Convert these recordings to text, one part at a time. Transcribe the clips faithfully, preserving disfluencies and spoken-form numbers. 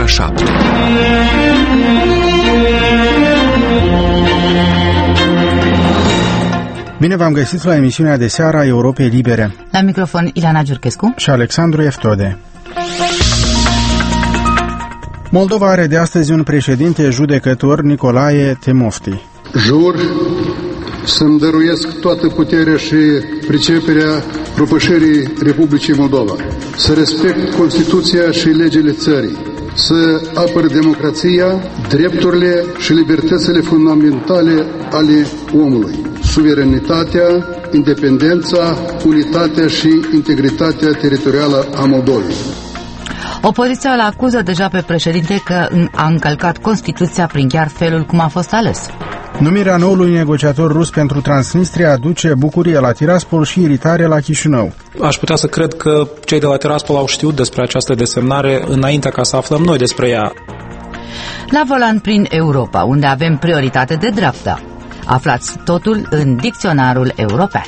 ora șapte. Bine v-am găsit la emisiunea de seară a Europei Libere. La microfon Ileana Giurchescu și Alexandru Eftode. Moldova are de astăzi un președinte judecător, Nicolae Timofti. Jur să-mi dăruiesc toată puterea și priceperea propășirii Republicii Moldova, să respect Constituția și legile țării, să apăr democrația, drepturile și libertățile fundamentale ale omului, suveranitatea, independența, unitatea și integritatea teritorială a Moldovei. Opoziția îl acuză deja pe președinte că a încălcat Constituția prin chiar felul cum a fost ales. Numirea noului negociator rus pentru Transnistria aduce bucurie la Tiraspol și iritare la Chișinău. Aș putea să cred că cei de la Tiraspol au știut despre această desemnare înainte ca să aflăm noi despre ea. La volan prin Europa, unde avem prioritate de dreapta. Aflați totul în Dicționarul European.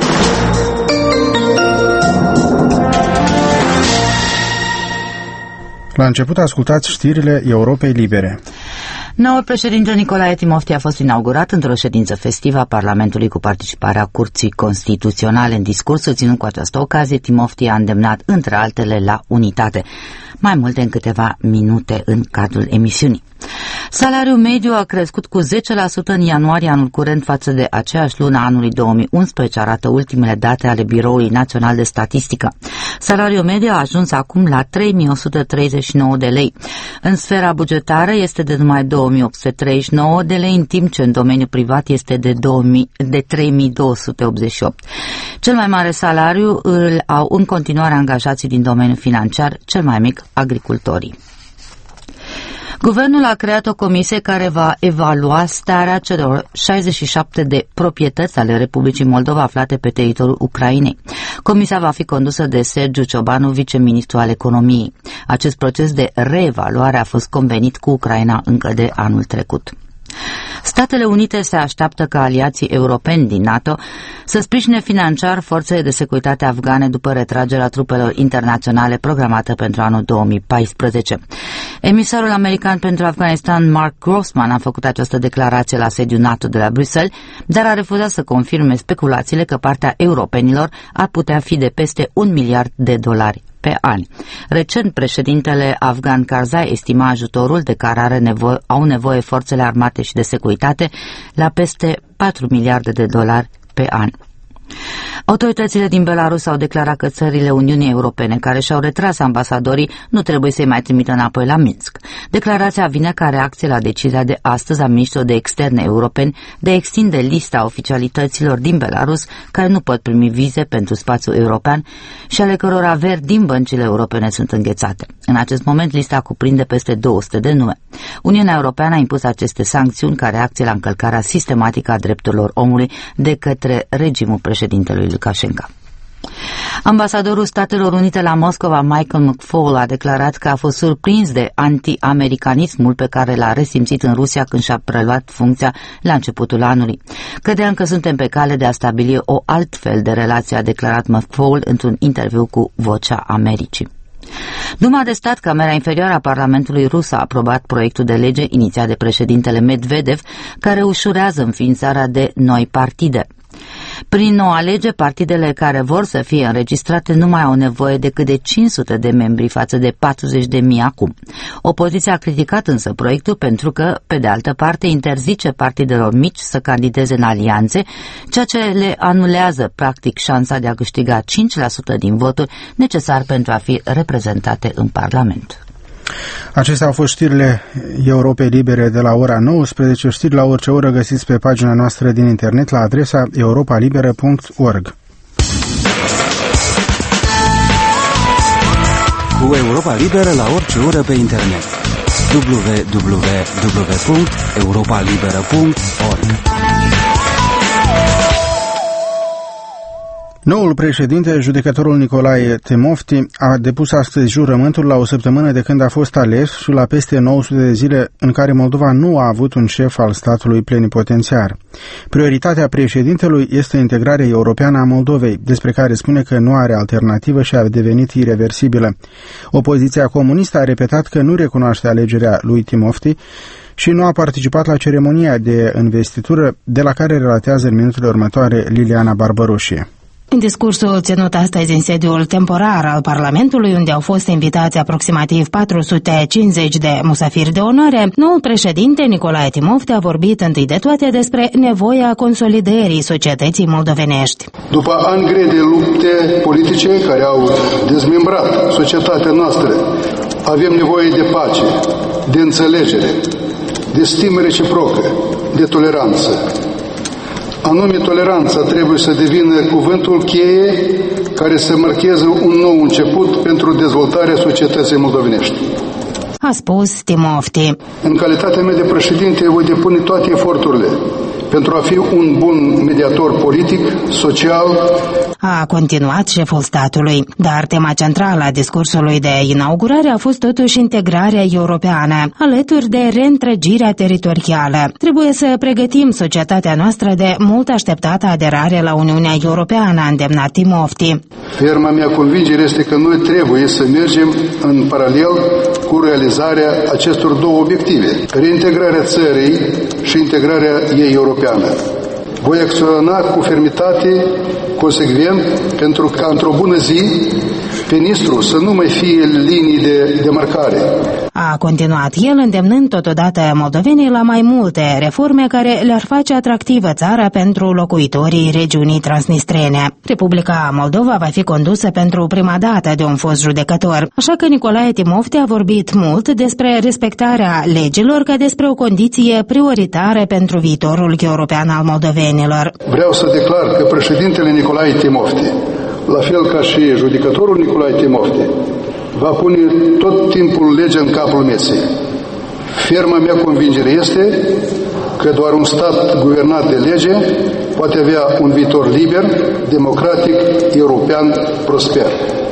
La început ascultați știrile Europei Libere. Noul președinte Nicolae Timofti a fost inaugurat într-o ședință festivă a Parlamentului cu participarea Curții Constituționale. În discursul ținut cu această ocazie, Timofti a îndemnat, între altele, la unitate. Mai multe în câteva minute în cadrul emisiunii. Salariul mediu a crescut cu zece la sută în ianuarie anul curent față de aceeași lună anului două mii unsprezece, arată ultimele date ale Biroului Național de Statistică. Salariul mediu a ajuns acum la trei mii o sută treizeci și nouă de lei. În sfera bugetară este de numai două mii opt sute treizeci și nouă de lei, în timp ce în domeniul privat este de, de trei mii două sute optzeci și opt. Cel mai mare salariu îl au în continuare angajații din domeniul financiar, cel mai mic agricultorii. Guvernul a creat o comisie care va evalua starea celor șaizeci și șapte de proprietăți ale Republicii Moldova aflate pe teritoriul Ucrainei. Comisia va fi condusă de Sergiu Ciobanu, viceministru al economiei. Acest proces de reevaluare a fost convenit cu Ucraina încă de anul trecut. Statele Unite se așteaptă ca aliații europeni din NATO să sprijine financiar forțele de securitate afgane după retragerea trupelor internaționale programată pentru anul două mii paisprezece. Emisarul american pentru Afganistan, Mark Grossman, a făcut această declarație la sediul NATO de la Bruxelles, dar a refuzat să confirme speculațiile că partea europenilor ar putea fi de peste un miliard de dolari pe an. Recent, președintele afgan Karzai estima ajutorul de care are nevoie, au nevoie forțele armate și de securitate la peste patru miliarde de dolari pe an. Autoritățile din Belarus au declarat că țările Uniunii Europene care și-au retras ambasadorii nu trebuie să-i mai trimită înapoi la Minsk. Declarația vine ca reacție la decizia de astăzi a ministrului de externe europeni de a extinde lista oficialităților din Belarus care nu pot primi vize pentru spațiul european și ale căror averi din băncile europene sunt înghețate. În acest moment, lista cuprinde peste două sute de nume. Uniunea Europeană a impus aceste sancțiuni ca reacție la încălcarea sistematică a drepturilor omului de către regimul președintelui Lukashenko. Ambasadorul Statelor Unite la Moscova, Michael McFaul, a declarat că a fost surprins de anti-americanismul pe care l-a resimțit în Rusia când și-a preluat funcția la începutul anului. Credeam că suntem pe cale de a stabili o altfel de relație, a declarat McFaul într-un interviu cu Vocea Americii. Duma de stat, Camera Inferioară a Parlamentului rus, a aprobat proiectul de lege inițiat de președintele Medvedev, care ușurează înființarea de noi partide. Prin noua lege, partidele care vor să fie înregistrate nu mai au nevoie decât de cinci sute de membri față de patruzeci de mii acum. Opoziția a criticat însă proiectul pentru că, pe de altă parte, interzice partidelor mici să candideze în alianțe, ceea ce le anulează practic șansa de a câștiga cinci la sută din voturi necesar pentru a fi reprezentate în Parlament. Acestea au fost știrile Europei Libere de la ora nouăsprezece. Știri la orice oră găsiți pe pagina noastră din internet la adresa europa liberă punct org. Cu Europa Liberă la orice oră pe internet. w w w punct europa liberă punct org. Noul președinte, judecătorul Nicolae Timofti, a depus astăzi jurământul la o săptămână de când a fost ales și la peste nouă sute de zile în care Moldova nu a avut un șef al statului plenipotențiar. Prioritatea președintelui este integrarea europeană a Moldovei, despre care spune că nu are alternativă și a devenit ireversibilă. Opoziția comunistă a repetat că nu recunoaște alegerea lui Timofti și nu a participat la ceremonia de investitură, de la care relatează în minutele următoare Liliana Barbaroșie. În discursul ținut astăzi în sediul temporar al Parlamentului, unde au fost invitați aproximativ patru sute cincizeci de musafiri de onoare, noul președinte Nicolae Timofti a vorbit întâi de toate despre nevoia consolidării societății moldovenești. După ani grei de lupte politice care au dezmembrat societatea noastră, avem nevoie de pace, de înțelegere, de stimă reciprocă, de toleranță. Anume, toleranța trebuie să devină cuvântul cheie care să marcheze un nou început pentru dezvoltarea societății moldovenești. A spus Timofti. În calitatea mea de președinte, voi depune toate eforturile pentru a fi un bun mediator politic, social. A continuat șeful statului, dar tema centrală a discursului de inaugurare a fost totuși integrarea europeană, alături de reîntregirea teritorială. Trebuie să pregătim societatea noastră de mult așteptată aderare la Uniunea Europeană, a îndemnat Timofti. Ferma mea convingere este că noi trebuie să mergem în paralel cu realizarea acestor două obiective, reintegrarea țării și integrarea ei europeană. Voi acționa cu fermitate, consecvent, pentru ca într-o bună zi Fenistru să nu mai fie linii de demarcare. A continuat el, îndemnând totodată moldovenii la mai multe reforme care le-ar face atractivă țara pentru locuitorii regiunii transnistrene. Republica Moldova va fi condusă pentru prima dată de un fost judecător, așa că Nicolae Timofti a vorbit mult despre respectarea legilor ca despre o condiție prioritară pentru viitorul european al moldovenilor. Vreau să declar că președintele Nicolae Timofti, la fel ca și judecătorul Nicolae Timofti, va pune tot timpul legea în capul mesei. Ferma mea convingere este că doar un stat guvernat de lege poate avea un viitor liber, democratic, european, prosper.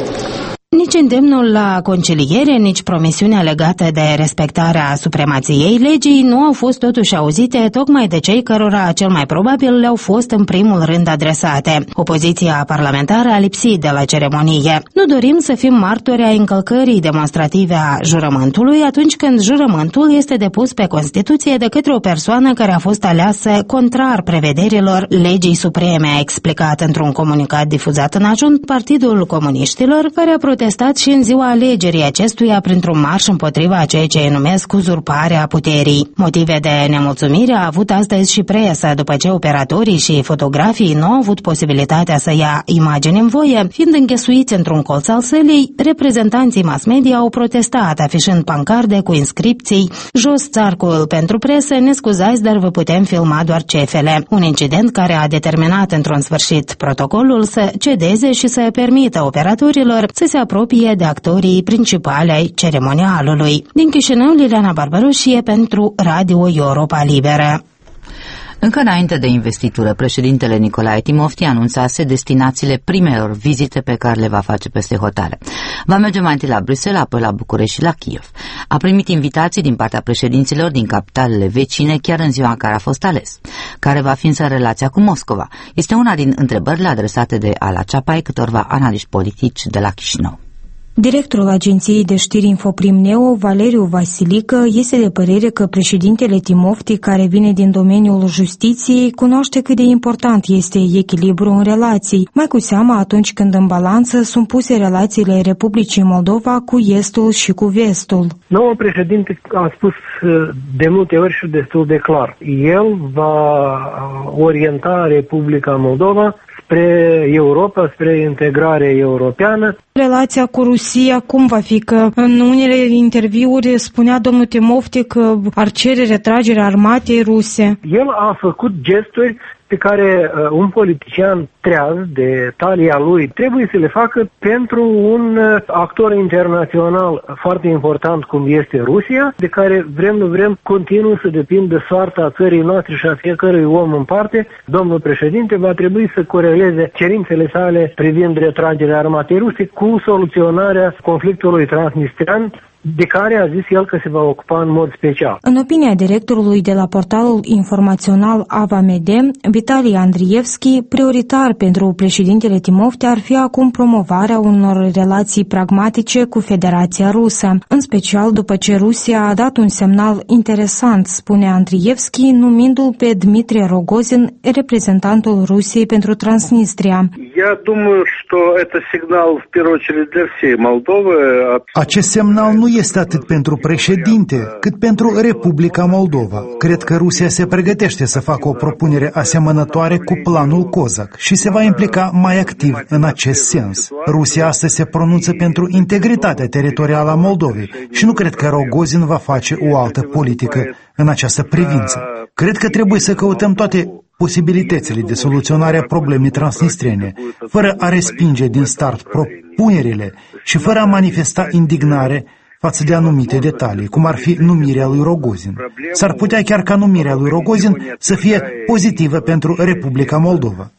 Nici îndemnul la conciliere, nici promisiunea legată de respectarea supremației legii nu au fost totuși auzite tocmai de cei cărora cel mai probabil le-au fost în primul rând adresate. Opoziția parlamentară a lipsit de la ceremonie. Nu dorim să fim martori ai încălcării demonstrative a jurământului atunci când jurământul este depus pe Constituție de către o persoană care a fost aleasă contrar prevederilor legii supreme, a explicat într-un comunicat difuzat în ajun Partidul Comuniștilor, care a protestat și în ziua alegerii acestuia printr-un marș împotriva a ceea ce ei numesc uzurparea puterii. Motive de nemulțumire a avut astăzi și presa, după ce operatorii și fotografii nu au avut posibilitatea să ia imagini în voie, fiind înghesuiți într-un colț al sălii. Reprezentanții mass media au protestat, afișând pancarde cu inscripții: "Jos țarcul pentru presă, ne scuzați, dar vă putem filma doar cefele." Un incident care a determinat într-un sfârșit protocolul să cedeze și să permită operatorilor să se apropie de actorii principali ai ceremonialului. Din Chișinău, Liliana Barbaroșie pentru Radio Europa Liberă. Încă înainte de investitură, președintele Nicolae Timofti anunțase destinațiile primelor vizite pe care le va face peste hotare. Va merge mai întâi la Bruxelles, apoi la București și la Kiev. A primit invitații din partea președinților din capitalele vecine chiar în ziua în care a fost ales. Care va fi însă relația cu Moscova? Este una din întrebările adresate de Ala Ceapai câtorva analiști politici de la Chișinău. Directorul agenției de știri Infoprim Neo, Valeriu Vasilică, este de părere că președintele Timofti, care vine din domeniul justiției, cunoaște cât de important este echilibru în relații, mai cu seamă atunci când în balanță sunt puse relațiile Republicii Moldova cu estul și cu vestul. Noul președinte a spus de multe ori și destul de clar. El va orienta Republica Moldova spre Europa, spre integrare europeană. Relația cu Rusia cum va fi? Că în unele interviuri spunea domnul Timofti că ar cere retragerea armatei ruse. El a făcut gesturi pe care uh, un politician treaz de talia lui, trebuie să le facă pentru un actor internațional foarte important cum este Rusia, de care vrem nu vrem continuă să depindă soarta țării noastre și a fiecărui om în parte. Domnul președinte va trebui să coreleze cerințele sale privind retragerea armatei ruse cu soluționarea conflictului transnistrian, de care a zis el că se va ocupa în mod special. În opinia directorului de la portalul informațional Avamede, Vitali Andrievski, prioritar pentru președintele Timofte ar fi acum promovarea unor relații pragmatice cu Federația Rusă, în special după ce Rusia a dat un semnal interesant, spune Andrievski, numindu-l pe Dmitri Rogozin reprezentantul Rusiei pentru Transnistria. Acest semnal nu este atât pentru președinte, cât pentru Republica Moldova. Cred că Rusia se pregătește să facă o propunere asemănătoare cu planul Cozac și se va implica mai activ în acest sens. Rusia astăzi se pronunță pentru integritatea teritorială a Moldovei și nu cred că Rogozin va face o altă politică în această privință. Cred că trebuie să căutăm toate posibilitățile de soluționare a problemei transnistrene, fără a respinge din start propunerile și fără a manifesta indignare față de anumite detalii, cum ar fi numirea lui Rogozin. S-ar putea chiar ca numirea lui Rogozin să fie pozitivă pentru Republica Moldova.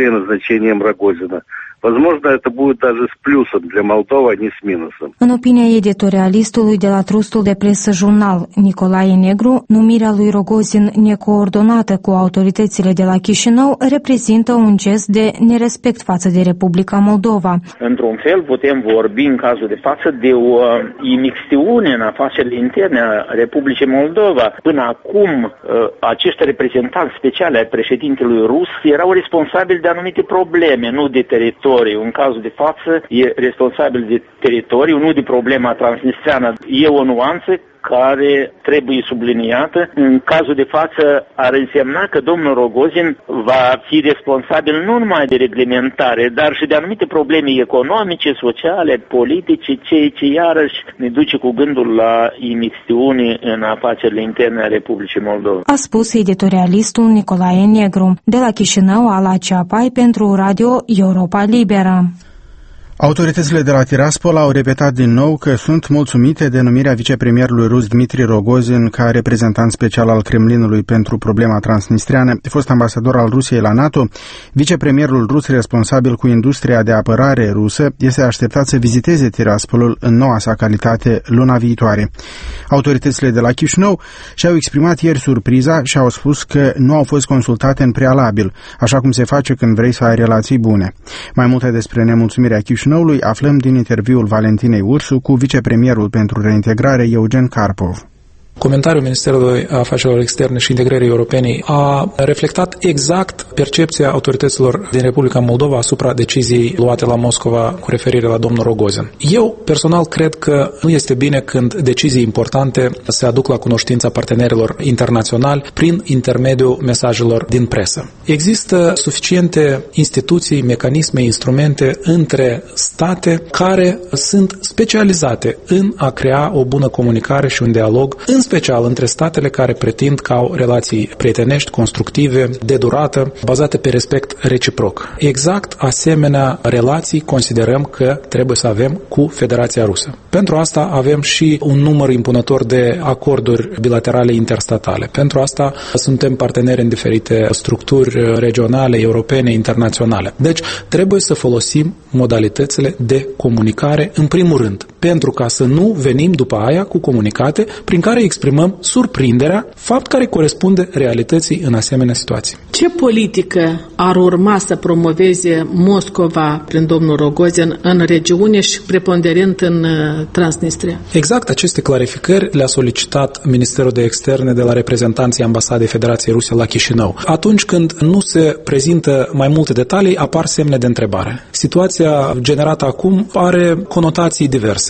Возможно, это будет даже с плюсом для Молдовы, а не с минусом. În opinia editorialistului de la trustul de presă Jurnal, Nicolae Negru, numirea lui Rogozin necoordonată cu autoritățile de la Chișinău reprezintă un gest de nerespect față de Republica Moldova. Într-un fel putem vorbi în cazul de față de o imixtiune în afacerile interne a Republicii Moldova. Până acum, acești reprezentanți speciali ai președintelui rus erau responsabili de anumite probleme, nu de teritoriu. În cazul de față e responsabil de teritoriu, nu de problema transnistreană. E o nuanță care trebuie subliniată. În cazul de față ar însemna că domnul Rogozin va fi responsabil nu numai de reglementare, dar și de anumite probleme economice, sociale, politice, ceea ce iarăși ne duce cu gândul la imixtiune în afacerile interne a Republicii Moldova. A spus editorialistul Nicolae Negru, de la Chișinău, Ala Ceapai, pentru Radio Europa Liberă. Autoritățile de la Tiraspol au repetat din nou că sunt mulțumite de numirea vicepremierului rus Dmitri Rogozin ca reprezentant special al Kremlinului pentru problema transnistriană, fost ambasador al Rusiei la NATO. Vicepremierul rus responsabil cu industria de apărare rusă este așteptat să viziteze Tiraspolul în noua sa calitate luna viitoare. Autoritățile de la Chișinău și-au exprimat ieri surpriza și au spus că nu au fost consultate în prealabil, așa cum se face când vrei să ai relații bune. Mai multe despre nemulțumirea Chișinăului aflăm din interviul Valentinei Ursu cu vicepremierul pentru reintegrare Eugen Karpov. Comentariul Ministerului Afacerilor Externe și Integrării Europene a reflectat exact percepția autorităților din Republica Moldova asupra deciziei luate la Moscova cu referire la domnul Rogozin. Eu personal cred că nu este bine când decizii importante se aduc la cunoștința partenerilor internaționali prin intermediul mesajelor din presă. Există suficiente instituții, mecanisme, instrumente între state care sunt specializate în a crea o bună comunicare și un dialog, în special între statele care pretind că au relații prietenești, constructive, de durată, bazate pe respect reciproc. Exact asemenea relații considerăm că trebuie să avem cu Federația Rusă. Pentru asta avem și un număr impunător de acorduri bilaterale interstatale. Pentru asta suntem parteneri în diferite structuri regionale, europene, internaționale. Deci trebuie să folosim modalitățile de comunicare în primul rând, pentru ca să nu venim după aia cu comunicate prin care exprimăm surprinderea, fapt care corespunde realității în asemenea situații. Ce politică ar urma să promoveze Moscova prin domnul Rogozin în regiune și preponderent în Transnistria? Exact aceste clarificări le-a solicitat Ministerul de Externe de la reprezentanții Ambasadei Federației Ruse la Chișinău. Atunci când nu se prezintă mai multe detalii, apar semne de întrebare. Situația generată acum are conotații diverse.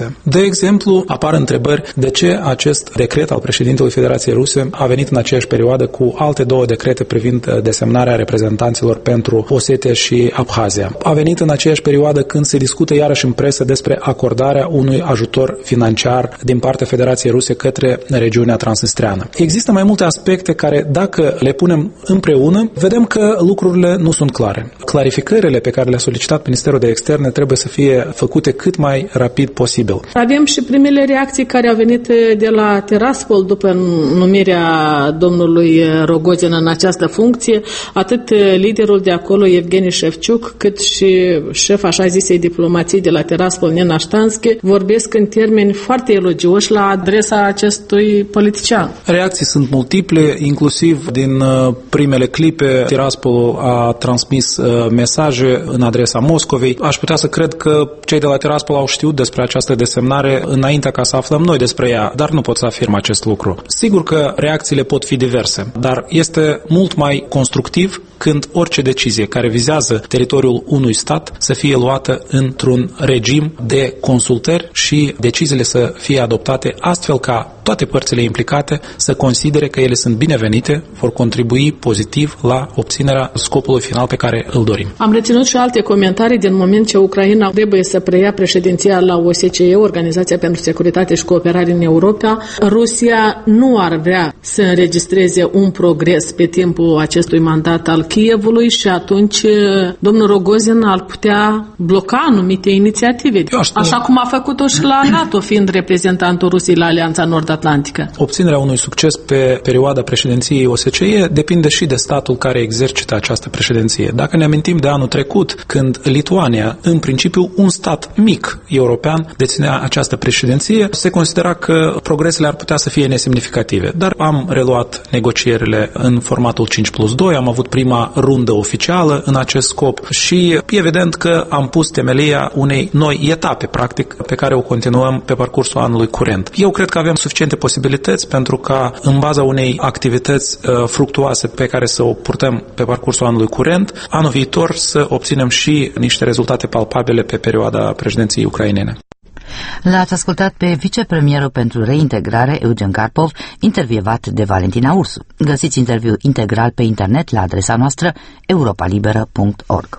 diverse. De exemplu, apar întrebări de ce acest decret al președintelui Federației Ruse a venit în aceeași perioadă cu alte două decrete privind desemnarea reprezentanților pentru Osetia și Abhazia. A venit în aceeași perioadă când se discută iarăși în presă despre acordarea unui ajutor financiar din partea Federației Ruse către regiunea transnistreană. Există mai multe aspecte care, dacă le punem împreună, vedem că lucrurile nu sunt clare. Clarificările pe care le-a solicitat Ministerul de Externe trebuie să fie făcute cât mai rapid posibil. Avem și primele reacții care au venit de la Tiraspol după numirea domnului Rogozin în această funcție. Atât liderul de acolo, Evgeni Shevchuk, cât și șef așa zisei diplomații de la Tiraspol, Nena Ștanschi, vorbesc în termeni foarte elogioși la adresa acestui politician. Reacții sunt multiple, inclusiv din primele clipe, Tiraspol a transmis mesaje în adresa Moscovei. Aș putea să cred că cei de la Tiraspol au știut despre această desemnare înainte ca să aflăm noi despre ea, dar nu pot să afirm acest lucru. Sigur că reacțiile pot fi diverse, dar este mult mai constructiv când orice decizie care vizează teritoriul unui stat să fie luată într-un regim de consultări și deciziile să fie adoptate astfel ca toate părțile implicate să considere că ele sunt binevenite, vor contribui pozitiv la obținerea scopului final pe care îl dorim. Am reținut și alte comentarii din moment ce Ucraina trebuie să preia președinția la O S C E, Organizația pentru Securitate și Cooperare în Europa. Rusia nu ar vrea să înregistreze un progres pe timpul acestui mandat al Kievului și atunci domnul Rogozin ar putea bloca anumite inițiative, așa cum a făcut-o și la NATO, fiind reprezentantul Rusiei la Alianța Nord-Atlantică. Obținerea unui succes pe perioada președinției O S C E depinde și de statul care exercită această președinție. Dacă ne amintim de anul trecut, când Lituania, în principiu un stat mic european, deținea această președinție, se considera că progresele ar putea să fie nesemnificative. Dar am reluat negocierile în formatul cinci plus doi, am avut prima rundă oficială în acest scop și evident că am pus temelia unei noi etape, practic, pe care o continuăm pe parcursul anului curent. Eu cred că avem suficiente posibilități pentru ca, în baza unei activități uh, fructuoase pe care să o purtăm pe parcursul anului curent, anul viitor să obținem și niște rezultate palpabile pe perioada președinției ucrainene. L-ați ascultat pe vicepremierul pentru reintegrare, Eugen Karpov, intervievat de Valentina Ursu. Găsiți interviul integral pe internet la adresa noastră europa liberă punct org.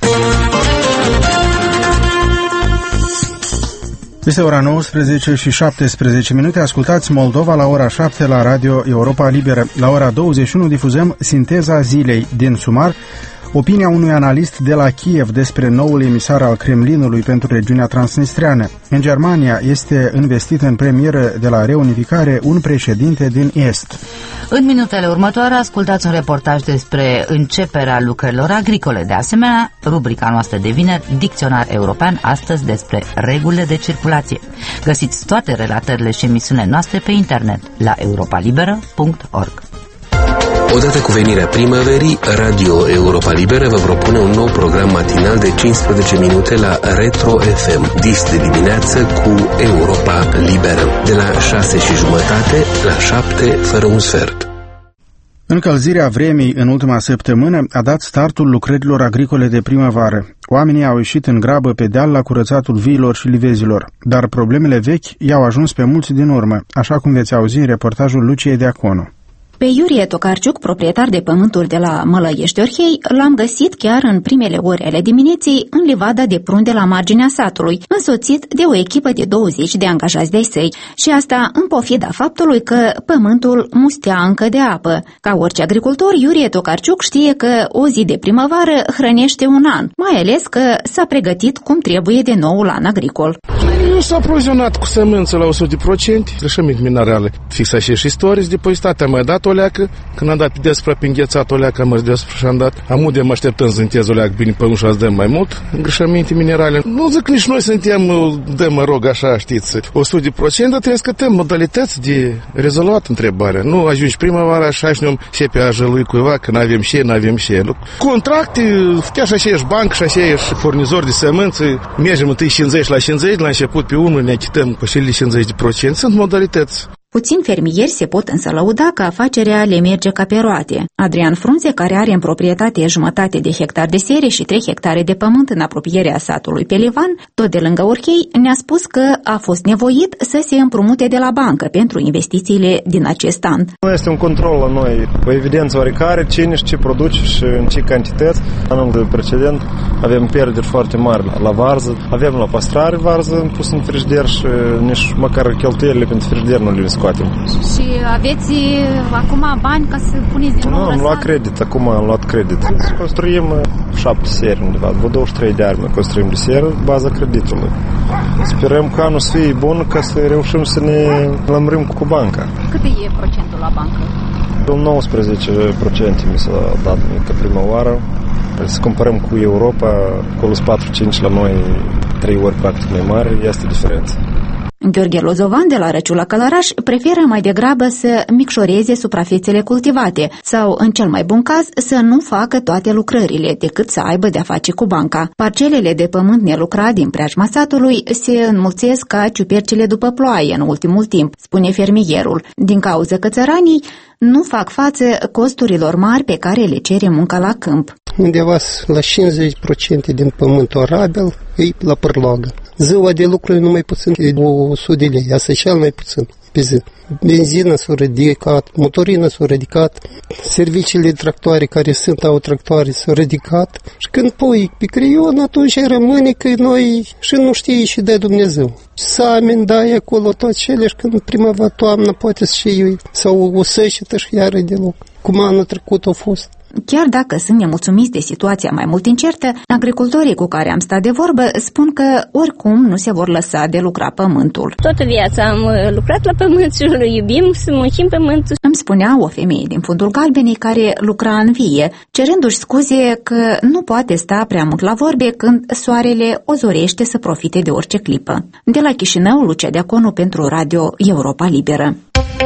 Este ora nouăsprezece și șaptesprezece minute. Ascultați Moldova la ora șapte la Radio Europa Liberă. La ora douăzeci și unu difuzăm Sinteza zilei din Sumar, opinia unui analist de la Kiev despre noul emisar al Kremlinului pentru regiunea transnistreană. În Germania este investit în premieră de la reunificare un președinte din Est. În minutele următoare ascultați un reportaj despre începerea lucrărilor agricole. De asemenea, rubrica noastră de vineri, Dicționar European, astăzi despre regulile de circulație. Găsiți toate relatările și emisiunile noastre pe internet la europa liberă punct org. Odată cu venirea primăverii, Radio Europa Liberă vă propune un nou program matinal de cincisprezece minute la Retro F M. Dis de dimineață cu Europa Liberă, de la șase și jumătate la șapte fără un sfert. Încălzirea vremii în ultima săptămână a dat startul lucrărilor agricole de primăvară. Oamenii au ieșit în grabă pe deal la curățatul viilor și livezilor, dar problemele vechi i-au ajuns pe mulți din urmă, așa cum veți auzi în reportajul Luciei Deaconu. Pe Iurie Tocarciuc, proprietar de pământuri de la Mălăiești Orhei, l-am găsit chiar în primele ori ale dimineții în livada de prun de la marginea satului, însoțit de o echipă de douăzeci de angajați de-ai săi, și asta în pofida faptului că pământul mustea încă de apă. Ca orice agricultor, Iurie Tocarciuc știe că o zi de primăvară hrănește un an, mai ales că s-a pregătit cum trebuie de noul an agricol. Eu s-a aprovizionat cu sămânță la o sută la sută, zășămint minerale, fixa și istorii, depozitatea mai dat o leacă, când am dat pe despre pe înghețat o leacă, am despre și am dat. Amude mă așteptăm să întez o leacă bine pe un și azi dăm mai mult, îngrășăminte minerale. Nu zic nici noi suntem, dăm, mă rog, așa, știți, o sută la sută, dar trebuie să cătăm modalități de rezolvat întrebarea. Nu ajungi primăvara și așa ne-om și pe ajălui cuiva, că n-avem și n avem și contracte, chiar și așa ești banc, și așa ești furnizor de sămânță, mergem întâi cincizeci la cincizeci, la început pe unul ne achităm pe cele cincizeci la sută, sunt modalități. Puțini fermieri se pot însă lăuda că afacerea le merge ca pe roate. Adrian Frunze, care are în proprietate jumătate de hectar de sere și trei hectare de pământ în apropierea satului Pelivan, tot de lângă Urchei, ne-a spus că a fost nevoit să se împrumute de la bancă pentru investițiile din acest an. Nu este un control la noi, o evidență oarecare, cine și ce produce și în ce cantități. Anul precedent avem pierderi foarte mari la varză, avem la păstrare varză pus în frigider și nici măcar cheltuielile pentru frigider nu le scoatem. Și aveți acum bani ca să puneți din nou Nu, la am luat sat? credit, acum am luat credit. Construim șapte seri undeva, vreo douăzeci și trei de arme construim de seră, baza creditului. Sperăm că anul să fie bun ca să reușim să ne lămurim cu banca. Cât e procentul la bancă? nouăsprezece la sută mi s-a dat ca prima oară. Să comparăm cu Europa, acolo sunt patru cinci la noi, trei ori practic mai mari, este diferență. Gheorghe Lozovan de la Răciula Călăraș preferă mai degrabă să micșoreze suprafețele cultivate sau, în cel mai bun caz, să nu facă toate lucrările, decât să aibă de-a face cu banca. Parcelele de pământ nelucrat din preajma satului se înmulțesc ca ciupercile după ploaie în ultimul timp, spune fermierul, din cauza că țăranii nu fac față costurilor mari pe care le cere munca la câmp. Undeva la cincizeci la sută din pământul arabil e la părlogă. Ziua de lucru e numai puțin de o sută de lei, asta e cel mai puțin pe zi. Benzina s-a ridicat, motorina s-a ridicat, serviciile de tractoare care sunt au tractoare s-au ridicat și când pui pe creion, atunci rămâne că noi și nu știi și de Dumnezeu. Samin dai acolo toate cele și când primăvara, toamnă poate și sau o sășită și iară de loc. Cum anul trecut a fost. Chiar dacă sunt nemulțumiți de situația mai mult incertă, agricultorii cu care am stat de vorbă spun că oricum nu se vor lăsa de lucra pământul. Toată viața am lucrat la pământ și îl iubim să muncim pământul. Îmi spunea o femeie din fundul Galbenei care lucra în vie, cerându-și scuze că nu poate sta prea mult la vorbe când soarele o zorește să profite de orice clipă. De la Chișinău, Lucia Deaconu pentru Radio Europa Liberă.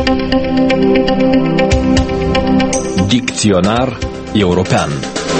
Dicționar european.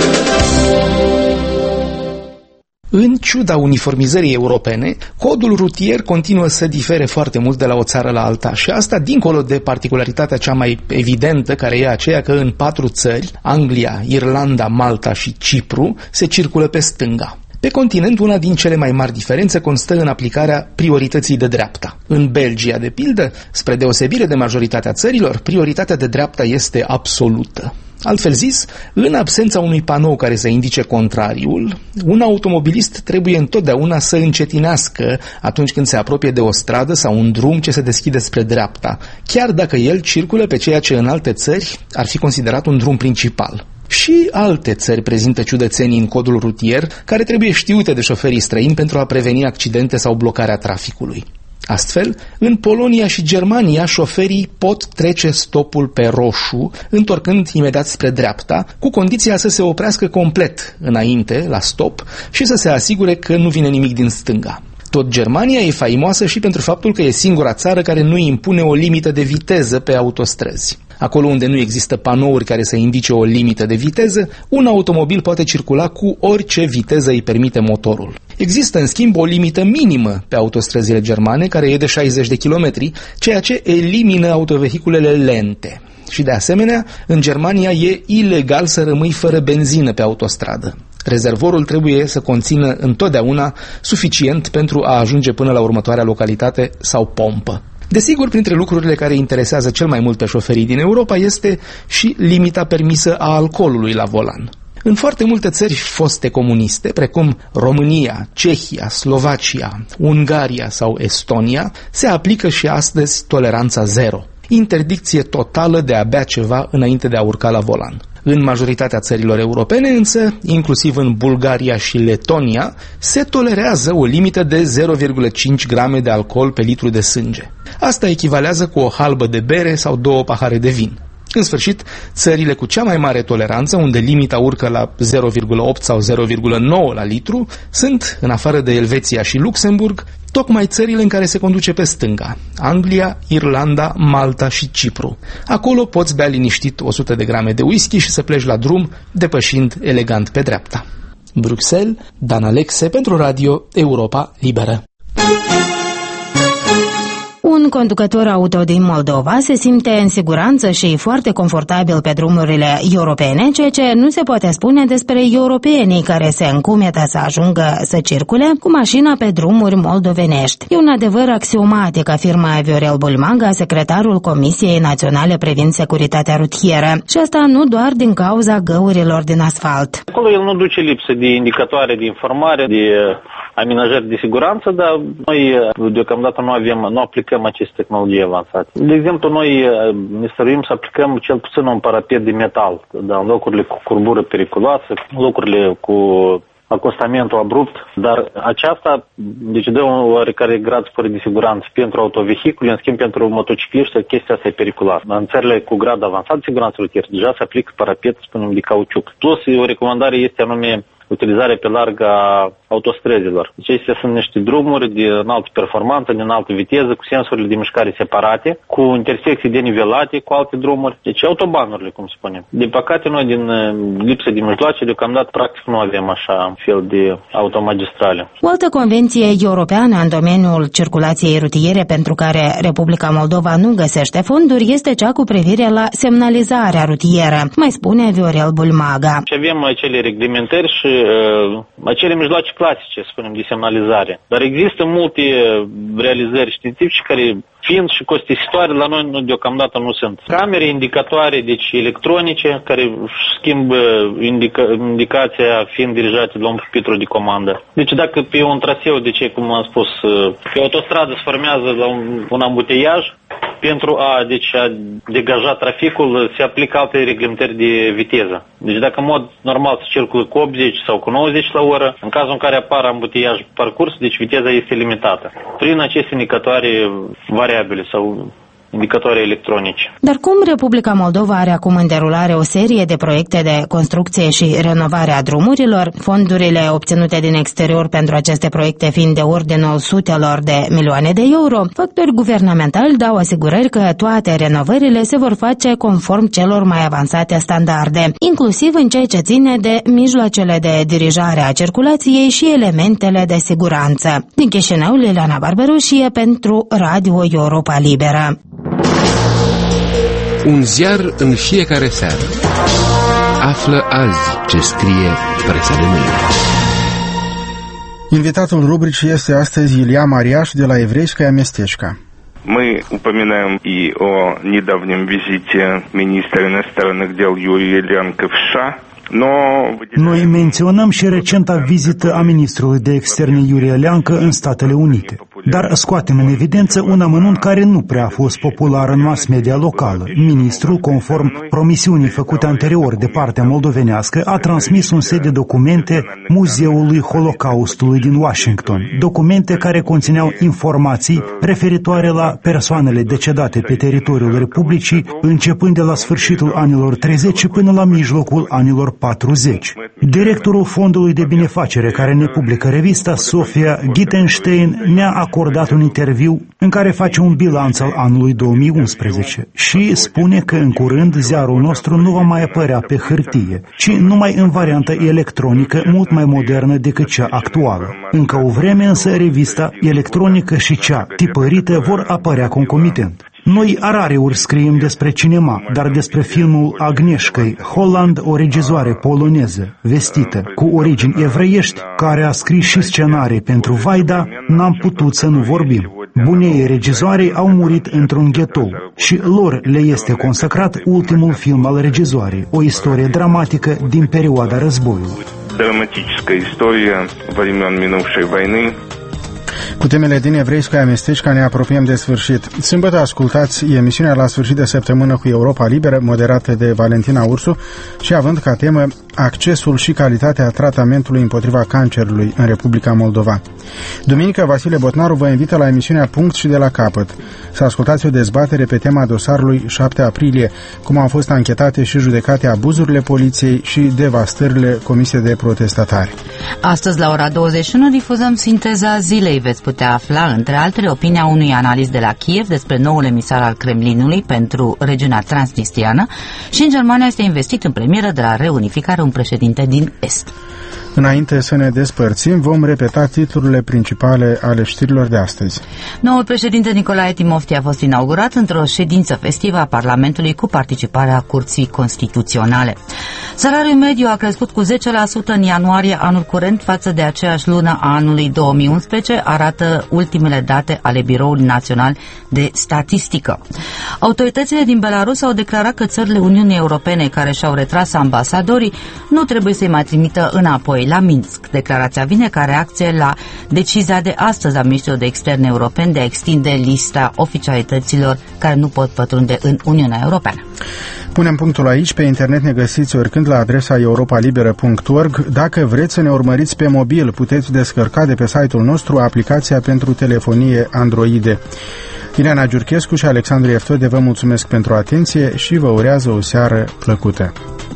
În ciuda uniformizării europene, codul rutier continuă să difere foarte mult de la o țară la alta și asta dincolo de particularitatea cea mai evidentă, care e aceea că în patru țări, Anglia, Irlanda, Malta și Cipru, se circulă pe stânga. Pe continent, una din cele mai mari diferențe constă în aplicarea priorității de dreapta. În Belgia, de pildă, spre deosebire de majoritatea țărilor, prioritatea de dreapta este absolută. Altfel zis, în absența unui panou care să indice contrariul, un automobilist trebuie întotdeauna să încetinească atunci când se apropie de o stradă sau un drum ce se deschide spre dreapta, chiar dacă el circulă pe ceea ce în alte țări ar fi considerat un drum principal. Și alte țări prezintă ciudățenii în codul rutier care trebuie știute de șoferii străini pentru a preveni accidente sau blocarea traficului. Astfel, în Polonia și Germania, șoferii pot trece stopul pe roșu, întorcând imediat spre dreapta, cu condiția să se oprească complet înainte, la stop, și să se asigure că nu vine nimic din stânga. Tot Germania e faimoasă și pentru faptul că e singura țară care nu impune o limită de viteză pe autostrăzi. Acolo unde nu există panouri care să indice o limită de viteză, un automobil poate circula cu orice viteză îi permite motorul. Există, în schimb, o limită minimă pe autostrăzile germane, care e de șaizeci de kilometri, ceea ce elimină autovehiculele lente. Și de asemenea, în Germania e ilegal să rămâi fără benzină pe autostradă. Rezervorul trebuie să conțină întotdeauna suficient pentru a ajunge până la următoarea localitate sau pompă. Desigur, printre lucrurile care interesează cel mai mult pe șoferii din Europa este și limita permisă a alcoolului la volan. În foarte multe țări foste comuniste, precum România, Cehia, Slovacia, Ungaria sau Estonia, se aplică și astăzi toleranța zero. Interdicție totală de a bea ceva înainte de a urca la volan. În majoritatea țărilor europene, însă, inclusiv în Bulgaria și Letonia, se tolerează o limită de zero virgulă cinci grame de alcool pe litru de sânge. Asta echivalează cu o halbă de bere sau două pahare de vin. În sfârșit, țările cu cea mai mare toleranță, unde limita urcă la zero virgulă opt sau zero virgulă nouă la litru, sunt, în afară de Elveția și Luxemburg, tocmai țările în care se conduce pe stânga: Anglia, Irlanda, Malta și Cipru. Acolo poți bea liniștit o sută de grame de whisky și să pleci la drum, depășind elegant pe dreapta. Bruxelles, Dan Alexe pentru Radio Europa Liberă. Un conducător auto din Moldova se simte în siguranță și foarte confortabil pe drumurile europene, ceea ce nu se poate spune despre europenii care se încumetă să ajungă să circule cu mașina pe drumuri moldovenești. E un adevăr axiomatic, afirmă Viorel Bulmaga, secretarul Comisiei Naționale privind securitatea rutieră. Și asta nu doar din cauza găurilor din asfalt. Acolo el nu duce lipsă de indicatoare de informare, de amenajări de siguranță, dar noi deocamdată nu avem, nu aplicăm aceste tehnologii avansate. De exemplu, noi ne stăruim să aplicăm cel puțin un parapet de metal, dar în locurile cu curbură periculoasă, locurile cu acostamentul abrupt, dar aceasta deci dă un oarecare grad spor de siguranță pentru autovehicule, în schimb pentru motocicliști chestia asta e periculoasă. În țările cu grad avansat de siguranță rutieră deja se aplică parapet, spunem, de cauciuc. Plus, o recomandare este anume utilizarea pe larg a autostrăzilor. Deci acestea sunt niște drumuri de înaltă performanță, de înaltă viteză, cu sensurile de mișcare separate, cu intersecții denivelate cu alte drumuri. Deci autobanurile, cum spunem. Din păcate, noi din lipsă de mijloace, deocamdată practic nu avem așa un fel de automagistrale. O altă convenție europeană în domeniul circulației rutiere pentru care Republica Moldova nu găsește fonduri este cea cu privire la semnalizarea rutieră, mai spune Viorel Bulmaga. Și avem acele reglementări și uh, acele mijloace clasice, spunem, de semnalizare. Dar există multe realizări științifice care, fiind și costisitoare, la noi nu, deocamdată nu sunt. Camere indicatoare, deci electronice, care schimbă indica, indicația fiind dirijate de la un pupitru de comandă. Deci dacă pe un traseu, de ce, cum am spus, pe autostradă se formează la un, un ambuteiaj, pentru a, deci, a degaja traficul se aplică alte reglementări de viteză. Deci dacă în mod normal se circulă cu optzeci sau cu nouăzeci la oră, în cazul în care apar ambuteiaj parcurs, deci viteza este limitată. Prin aceste indicatoare variabile sau indicatoare electronice. Dar cum Republica Moldova are acum în derulare o serie de proiecte de construcție și renovare a drumurilor, fondurile obținute din exterior pentru aceste proiecte fiind de ordinul sutelor de milioane de euro, factori guvernamentali dau asigurări că toate renovările se vor face conform celor mai avansate standarde, inclusiv în ceea ce ține de mijloacele de dirijare a circulației și elementele de siguranță. Din Chișinău, Liliana Barberușie pentru Radio Europa Liberă. Un ziar în fiecare seară. Află azi ce scrie presa de mâine. Invitatul rubricii este astăzi Илья Mariaș de la Еврейская местечко. Мы упоминаем и о недавнем визите министра иностранных дел Юрия Ильянко в США. Noi menționăm și recenta vizită a ministrului de externe Iurie Leancă în Statele Unite, dar scoatem în evidență un amănunt care nu prea a fost popular în mass media locală. Ministrul, conform promisiunii făcute anterior de partea moldovenească, a transmis un set de documente Muzeului Holocaustului din Washington, documente care conțineau informații referitoare la persoanele decedate pe teritoriul Republicii, începând de la sfârșitul anilor treizeci până la mijlocul anilor patruzeci. Directorul Fondului de Binefacere care ne publică revista, Sofia Gittenstein, ne-a acordat un interviu în care face un bilanț al anului două mii unsprezece și spune că în curând ziarul nostru nu va mai apărea pe hârtie, ci numai în variantă electronică mult mai modernă decât cea actuală. Încă o vreme însă revista electronică și cea tipărită vor apărea concomitent. Noi rareori scriem despre cinema, dar despre filmul Agnieszkai Holland, o regizoare poloneză, vestită, cu origini evreiești, care a scris și scenarii pentru Vaida, n-am putut să nu vorbim. Bunei regizoarei au murit într-un ghetou și lor le este consacrat ultimul film al regizoarei, o istorie dramatică din perioada războiului. Dramatică istorie времен minувшей войны. Cu temele din Evreiskaya Местечко ne apropiem de sfârșit. Sâmbătă ascultați emisiunea La sfârșit de săptămână cu Europa Liberă, moderată de Valentina Ursu și având ca temă accesul și calitatea tratamentului împotriva cancerului în Republica Moldova. Duminică, Vasile Botnaru vă invită la emisiunea Punct și de la capăt. Să ascultați o dezbatere pe tema dosarului șapte aprilie, cum au fost anchetate și judecate abuzurile poliției și devastările comise de protestatari. Astăzi, la ora douăzeci și unu, difuzăm Sinteza zilei. Veți putea afla, între altele, opinia unui analist de la Kiev despre noul emisar al Kremlinului pentru regiunea transnistriană și în Germania este investit în premieră de la reunificare un președinte din Est. Înainte să ne despărțim, vom repeta titlurile principale ale știrilor de astăzi. Noul președinte Nicolae Timofti a fost inaugurat într-o ședință festivă a Parlamentului cu participarea Curții Constituționale. Salariul mediu a crescut cu zece la sută în ianuarie anul curent față de aceeași lună a anului două mii unsprezece, arată ultimele date ale Biroului Național de Statistică. Autoritățile din Belarus au declarat că țările Uniunii Europene care și-au retras ambasadorii nu trebuie să-i mai trimită înapoi la Minsk. Declarația vine ca reacție la decizia de astăzi a ministrului de externe europeni de a extinde lista oficialităților care nu pot pătrunde în Uniunea Europeană. Punem punctul aici. Pe internet ne găsiți oricând la adresa europa liberă punct org. Dacă vreți să ne urmăriți pe mobil, puteți descărca de pe site-ul nostru aplicația pentru telefonie Android. Ileana Giurchescu și Alexandru Eftode vă mulțumesc pentru atenție și vă urează o seară plăcută.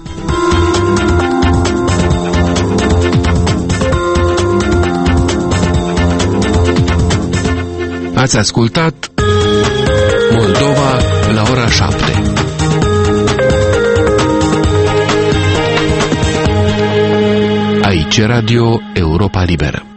Ați ascultat Moldova la ora șapte. Aici Radio Europa Liberă.